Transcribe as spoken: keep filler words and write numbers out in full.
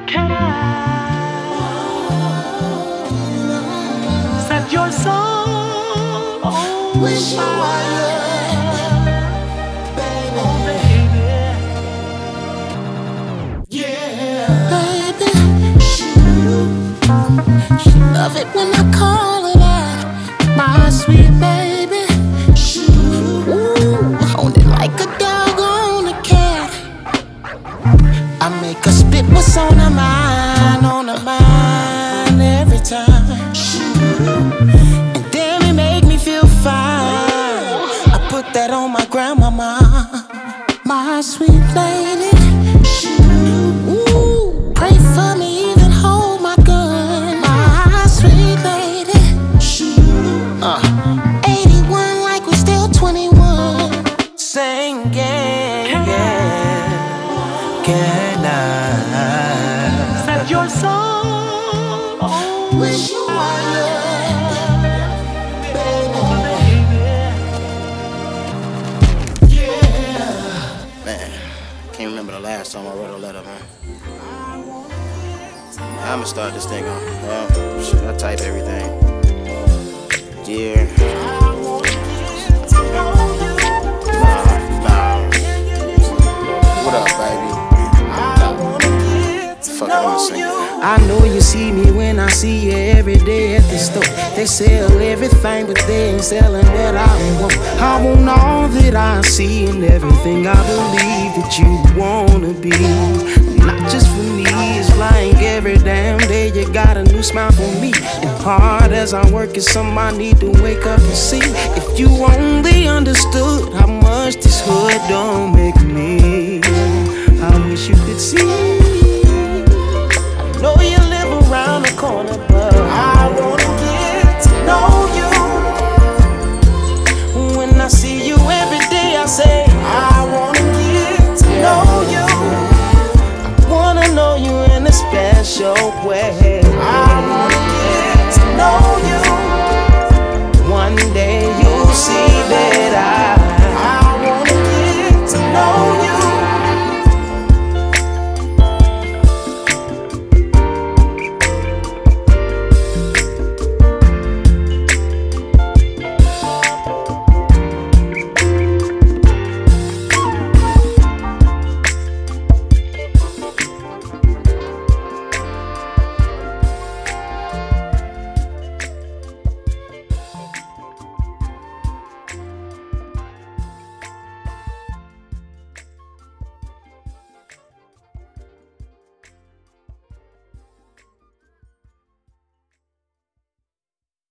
Can I set your soul on Wish you fire? baby. Oh, baby. Yeah, baby. She love it when I call her that, my sweet baby. Ooh, hold it like a dog on a cat. I make her spit what's on her mind, on her mind every time. And damn, it make me feel fine. I put that on my grandmama, my sweet lady. Ooh, pray for me, even hold my gun, my sweet lady. Uh, eighty-one like we still twenty-one. Sing yeah, yeah. Can I Set your soul on wish you were, baby? Yeah. Man, can't remember the last time I wrote a letter, man. I'ma start this thing on. Well, shit, I type everything. Dear. Nah, nah. What up, baby? Fuck it, I'ma sing it. I know you see me when I see you every day at the store. They sell everything, but they ain't selling what I want. I want all that I see and everything I believe that you wanna be. Not just for me, it's like every damn day you got a new smile for me. And hard as I work, it's something I need to wake up and see. If you only understood how much this hood don't make me, I wish you could see. Know you live around the corner, but I wanna get to know you. When I see you every day, I say I wanna get to know you. I wanna know you in a special way.